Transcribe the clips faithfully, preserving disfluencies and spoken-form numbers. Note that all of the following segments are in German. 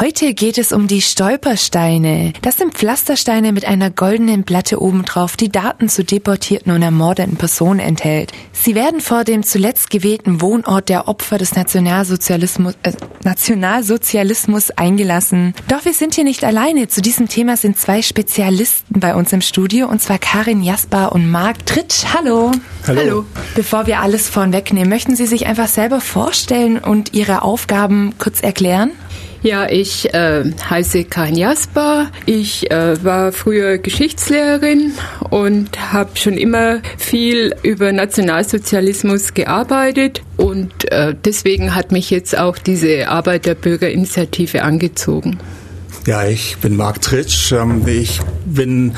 Heute geht es um die Stolpersteine. Das sind Pflastersteine mit einer goldenen Platte obendrauf, die Daten zu deportierten und ermordeten Personen enthält. Sie werden vor dem zuletzt gewählten Wohnort der Opfer des Nationalsozialismus, äh, Nationalsozialismus eingelassen. Doch wir sind hier nicht alleine. Zu diesem Thema sind zwei Spezialisten bei uns im Studio, und zwar Karin Jasper und Marc Tritsch. Hallo. Hallo. Hallo. Bevor wir alles vorwegnehmen, möchten Sie sich einfach selber vorstellen und Ihre Aufgaben kurz erklären? Ja, ich äh, heiße Karin Jasper. Ich äh, war früher Geschichtslehrerin und habe schon immer viel über Nationalsozialismus gearbeitet. Und äh, deswegen hat mich jetzt auch diese Arbeiterbürgerinitiative angezogen. Ja, ich bin Marc Tritsch. Ich bin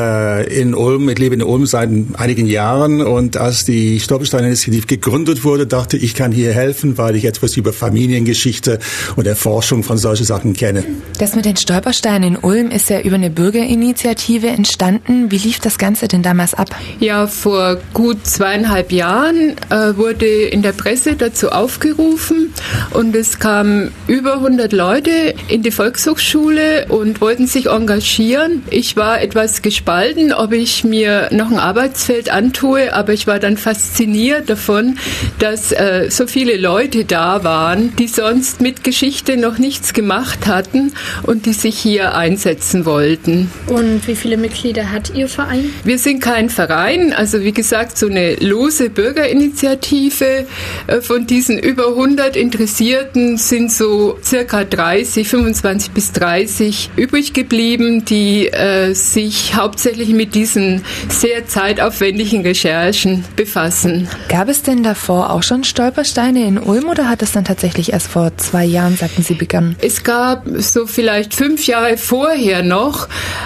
äh, in Ulm, ich lebe in Ulm seit einigen Jahren, und als die Stolperstein-Initiative gegründet wurde, dachte ich, ich kann hier helfen, weil ich etwas über Familiengeschichte und Erforschung von solchen Sachen kenne. Das mit den Stolpersteinen in Ulm ist ja über eine Bürgerinitiative entstanden. Wie lief das Ganze denn damals ab? Ja, vor gut zweieinhalb Jahren äh, wurde in der Presse dazu aufgerufen, und es kamen über hundert Leute in die Volkshochschule und wollten sich engagieren. Ich war etwas gespalten, ob ich mir noch ein Arbeitsfeld antue, aber ich war dann fasziniert davon, dass äh, so viele Leute da waren, die sonst mit Geschichte noch nichts gemacht hatten und die sich hier einsetzen wollten. Und wie viele Mitglieder hat Ihr Verein? Wir sind kein Verein, also wie gesagt, so eine lose Bürgerinitiative. Äh, von diesen über hundert Interessierten sind so circa dreißig, fünfundzwanzig bis dreißig übrig geblieben, die äh, sich hauptsächlich mit diesen sehr zeitaufwendigen Recherchen befassen. Gab es denn davor auch schon Stolpersteine in Ulm, oder hat es dann tatsächlich erst vor zwei Jahren, sagten Sie, begonnen? Es gab so vielleicht fünf Jahre vorher noch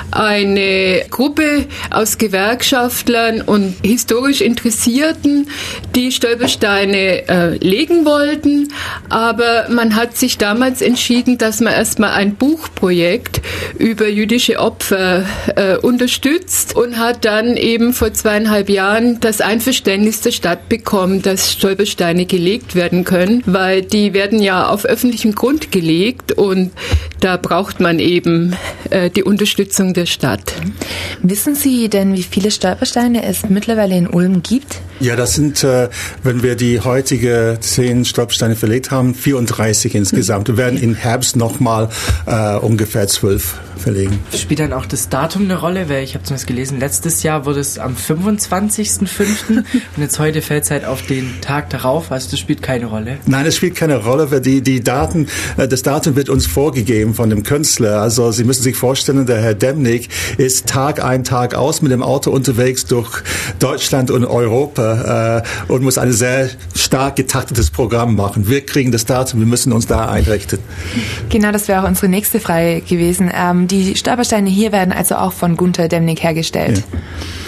eine Gruppe aus Gewerkschaftlern und historisch Interessierten, die Stolpersteine äh, legen wollten, aber man hat sich damals entschieden, dass man erstmal ein Buchprojekt über jüdische Opfer äh, unterstützt und hat dann eben vor zweieinhalb Jahren das Einverständnis der Stadt bekommen, dass Stolpersteine gelegt werden können, weil die werden ja auf öffentlichem Grund gelegt, und da braucht man eben äh, die Unterstützung der Stadt. Wissen Sie denn, wie viele Stolpersteine es mittlerweile in Ulm gibt? Ja, das sind, äh, wenn wir die heutige zehn Stolpersteine verlegt haben, vierunddreißig insgesamt. Wir werden im Herbst nochmal äh, ungefähr zwölf verlegen. Spielt dann auch das Datum eine Rolle? Weil ich habe zumindest gelesen, letztes Jahr wurde es am fünfundzwanzigsten fünften und jetzt heute fällt es halt auf den Tag darauf, also das spielt keine Rolle. Nein, es spielt keine Rolle, weil die, die Daten, äh, das Datum wird uns vorgegeben von dem Künstler. Also Sie müssen sich vorstellen, der Herr Demnig ist Tag ein, Tag aus mit dem Auto unterwegs durch Deutschland und Europa äh, und muss ein sehr stark getaktetes Programm machen. Wir kriegen das Datum, wir müssen uns da einrichten. Genau, das wäre auch unsere nächste Frage gewesen. Ähm, die Stolpersteine hier werden also auch von Gunther Demnig hergestellt. Ja.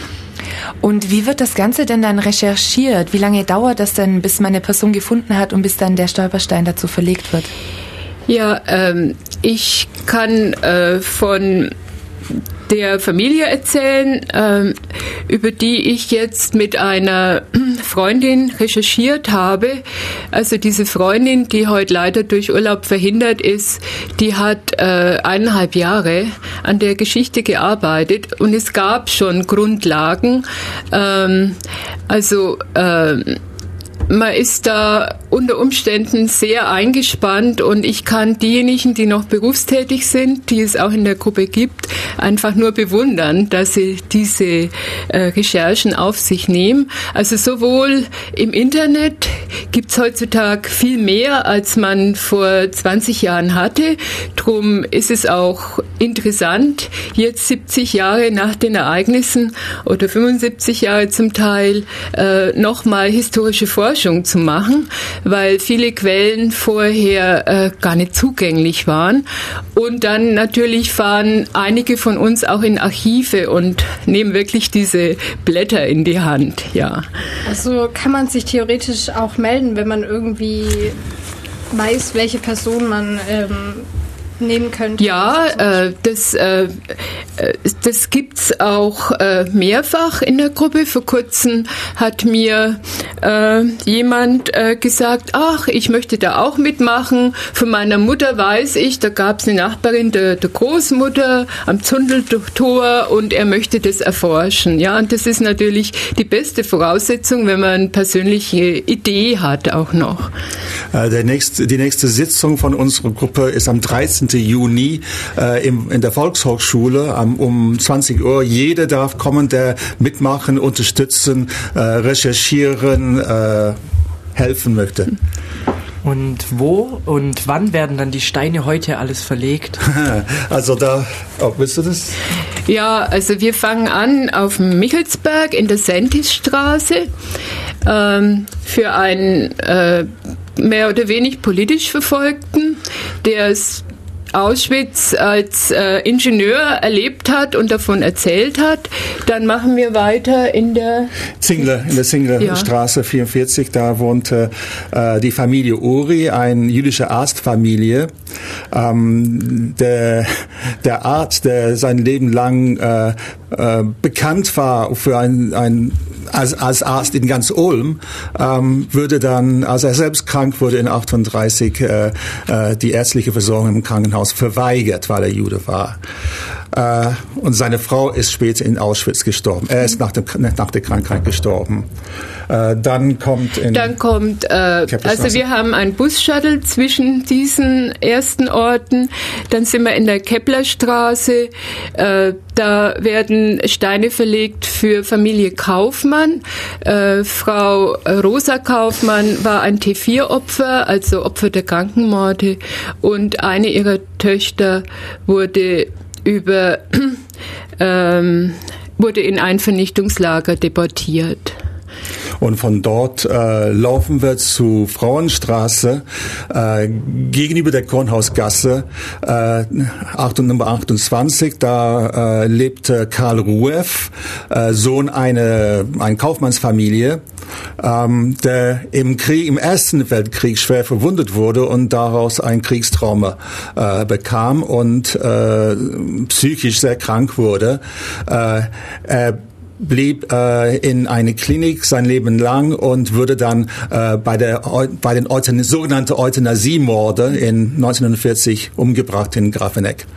Und wie wird das Ganze denn dann recherchiert? Wie lange dauert das denn, bis man eine Person gefunden hat und bis dann der Stolperstein dazu verlegt wird? Ja, ähm, ich kann äh, von der Familie erzählen, ähm, über die ich jetzt mit einer Freundin recherchiert habe. Also diese Freundin, die heute leider durch Urlaub verhindert ist, die hat äh, eineinhalb Jahre an der Geschichte gearbeitet, und es gab schon Grundlagen. Ähm, also ähm, man ist da unter Umständen sehr eingespannt, und ich kann diejenigen, die noch berufstätig sind, die es auch in der Gruppe gibt, einfach nur bewundern, dass sie diese äh, Recherchen auf sich nehmen. Also sowohl im Internet gibt es heutzutage viel mehr, als man vor zwanzig Jahren hatte. Drum ist es auch interessant, jetzt siebzig Jahre nach den Ereignissen oder fünfundsiebzig Jahre zum Teil äh, nochmal historische Forschung zu machen, weil viele Quellen vorher äh, gar nicht zugänglich waren. Und dann natürlich fahren einige von uns auch in Archive und nehmen wirklich diese Blätter in die Hand. Ja. Also kann man sich theoretisch auch melden, wenn man irgendwie weiß, welche Person man ähm, nehmen könnte? Ja, äh, das, äh, das gibt's auch äh, mehrfach in der Gruppe. Vor kurzem hat mir äh, jemand äh, gesagt, ach, ich möchte da auch mitmachen. Von meiner Mutter weiß ich, da gab's eine Nachbarin der, der Großmutter am Zundeltor und er möchte das erforschen. Ja, und das ist natürlich die beste Voraussetzung, wenn man eine persönliche Idee hat auch noch. Der nächste, die nächste Sitzung von unserer Gruppe ist am dreizehnten Juni äh, im, in der Volkshochschule um, um zwanzig Uhr. Jeder darf kommen, der mitmachen, unterstützen, äh, recherchieren, äh, helfen möchte. Und wo und wann werden dann die Steine heute alles verlegt? Also da, oh, willst du das? Ja, also wir fangen an auf dem Michelsberg in der Sentisstraße ähm, für einen äh, mehr oder weniger politisch Verfolgten, der es Auschwitz als äh, Ingenieur erlebt hat und davon erzählt hat. Dann machen wir weiter in der Zingler, in der Zinglerstraße ja. vierundvierzig. Da wohnte äh, die Familie Uri, eine jüdische Arztfamilie. Ähm, der, der Arzt, der sein Leben lang äh, äh, bekannt war für ein, ein als, als Arzt in ganz Ulm, ähm, würde dann, als er selbst krank wurde in achtunddreißig, äh, äh, die ärztliche Versorgung im Krankenhaus verweigert, weil er Jude war. Äh, und seine Frau ist später in Auschwitz gestorben. Er ist nach, dem, nach der Krankheit gestorben. Äh, dann kommt in Dann kommt, äh, also wir haben einen Bus-Shuttle zwischen diesen ersten Orten. Dann sind wir in der Keplerstraße. Äh, da werden Steine verlegt für Familie Kaufmann. Äh, Frau Rosa Kaufmann war ein T vier Opfer, also Opfer der Krankenmorde. Und eine ihrer Töchter wurde über ähm, wurde in ein Vernichtungslager deportiert. Und von dort äh, laufen wir zu Frauenstraße äh, gegenüber der Kornhausgasse, äh, Nummer achtundzwanzig. Da äh, lebte Karl Rueff, äh, Sohn einer eine Kaufmannsfamilie, ähm, der im Krieg, im Ersten Weltkrieg schwer verwundet wurde und daraus ein Kriegstrauma äh, bekam und äh, psychisch sehr krank wurde. Äh, er blieb äh, in eine Klinik sein Leben lang und wurde dann äh, bei der bei den Euthana- sogenannten Euthanasiemorde in neunzehnhundertvierzig umgebracht in Grafeneck.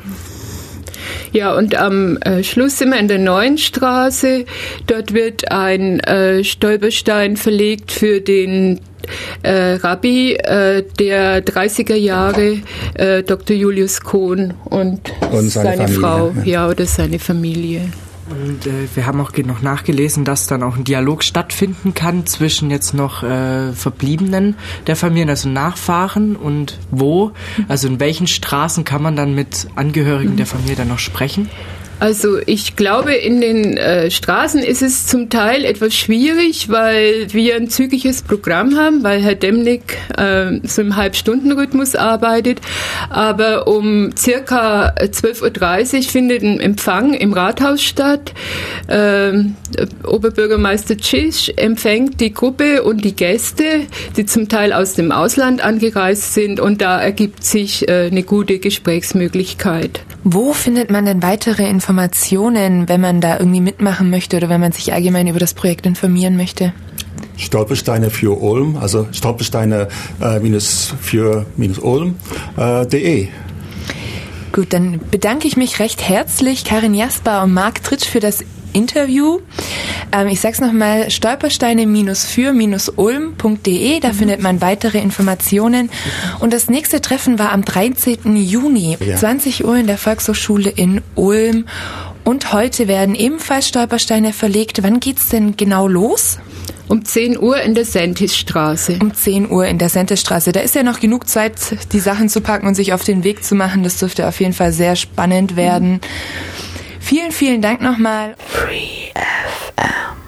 Ja, und am äh, Schluss sind wir in der Neuen Straße. Dort wird ein äh, Stolperstein verlegt für den äh, Rabbi äh, der dreißiger Jahre, äh, Doktor Julius Kohn und, und seine, seine Familie, Frau, ja. ja, oder seine Familie. Und äh, wir haben auch noch nachgelesen, dass dann auch ein Dialog stattfinden kann zwischen jetzt noch äh, Verbliebenen der Familien, also Nachfahren und wo, also in welchen Straßen kann man dann mit Angehörigen der Familie dann noch sprechen? Also ich glaube, in den äh, Straßen ist es zum Teil etwas schwierig, weil wir ein zügiges Programm haben, weil Herr Demnig äh, so im Halbstundenrhythmus arbeitet. Aber um circa zwölf Uhr dreißig findet ein Empfang im Rathaus statt. Ähm, Oberbürgermeister Tschisch empfängt die Gruppe und die Gäste, die zum Teil aus dem Ausland angereist sind, und da ergibt sich äh, eine gute Gesprächsmöglichkeit. Wo findet man denn weitere Informationen, wenn man da irgendwie mitmachen möchte oder wenn man sich allgemein über das Projekt informieren möchte? Stolpersteine für Ulm, also Stolpersteine äh, minus für minus Ulm äh, de. Gut, dann bedanke ich mich recht herzlich, Karin Jasper und Marc Tritsch, für das Interview. Ähm, ich sag's nochmal, stolpersteine-für-ulm punkt de, da mhm. findet man weitere Informationen. Und das nächste Treffen war am dreizehnten Juni, ja. zwanzig Uhr in der Volkshochschule in Ulm. Und heute werden ebenfalls Stolpersteine verlegt. Wann geht's denn genau los? Um zehn Uhr in der Sentisstraße. Um zehn Uhr in der Sentisstraße. Da ist ja noch genug Zeit, die Sachen zu packen und sich auf den Weg zu machen. Das dürfte auf jeden Fall sehr spannend werden. Mhm. Vielen, vielen Dank nochmal. Free F M.